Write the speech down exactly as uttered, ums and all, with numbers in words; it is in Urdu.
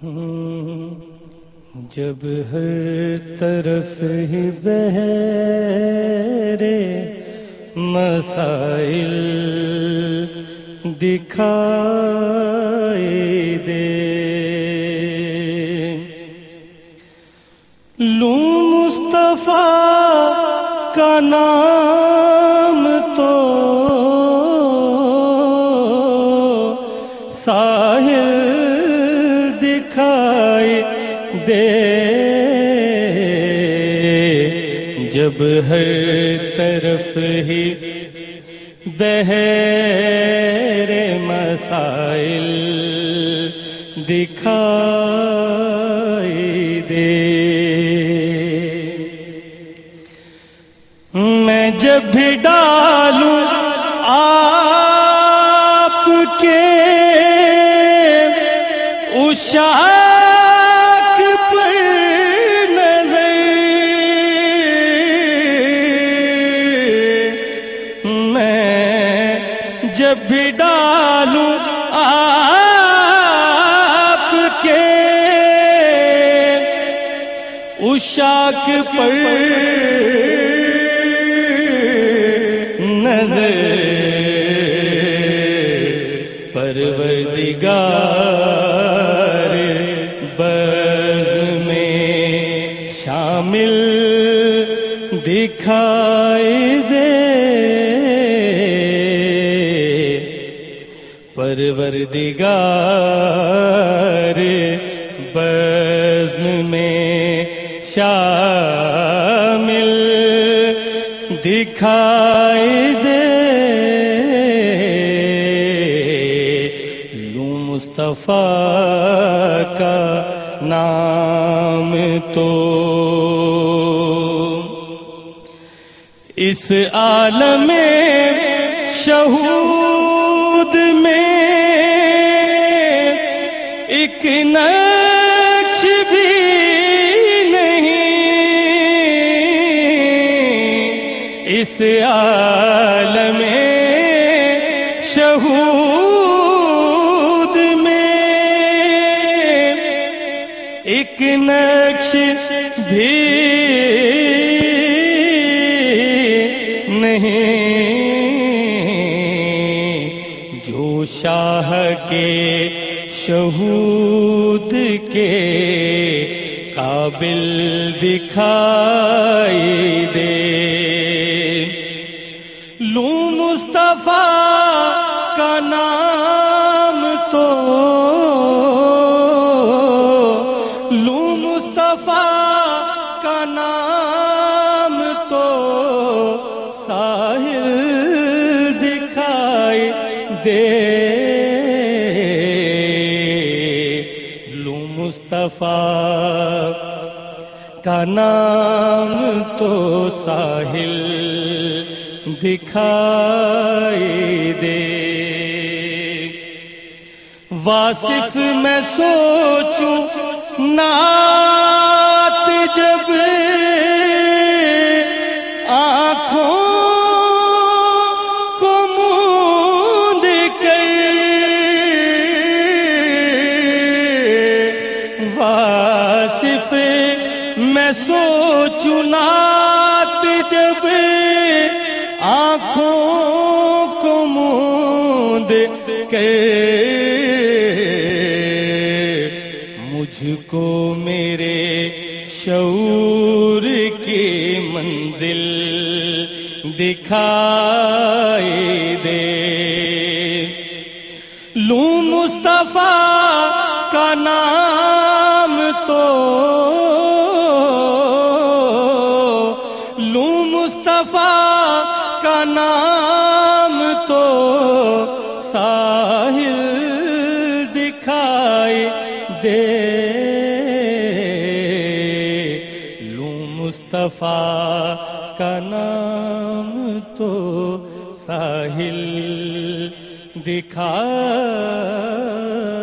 جب ہر طرف ہی بہرے مسائل دکھائی دے، لوں مصطفیٰ کا نام تو ساحل دکھائی دے، جب ہر طرف ہی بہرے مسائل دکھائی دے۔ میں جب بھی ڈالوں آپ کے اشاک پر نظر، میں جب بھی ڈالوں آپ کے اشاک پر نظر، پروردگار بزم میں شامل دکھائی دے، پروردگار بزم میں شامل دکھائی دے، لوں مصطفیٰ کا نام تو اس عالم شہود میں ایک نقش بھی اس عالم شہود میں ایک نقش بھی نہیں، جو شاہ کے شہود کے قابل دکھائی دے، لوں مصطفیٰ کا نام تو لوں مصطفیٰ کا نام تو ساحل دکھائی دے، لوں مصطفیٰ کا نام تو ساحل دکھائی دے۔ واصف میں سوچوں نعت جب آنکھوں کو موند کر، واصف میں سوچوں نعت جب آنکھوں کو موند کر، مجھ کو میرے شعور کی منزل دکھائی دے، لوں مصطفیٰ کا نام تو لوں مصطفیٰ کا نام تو ساحل دکھائی دے، لوں مصطفیٰ کا نام تو ساحل دکھائی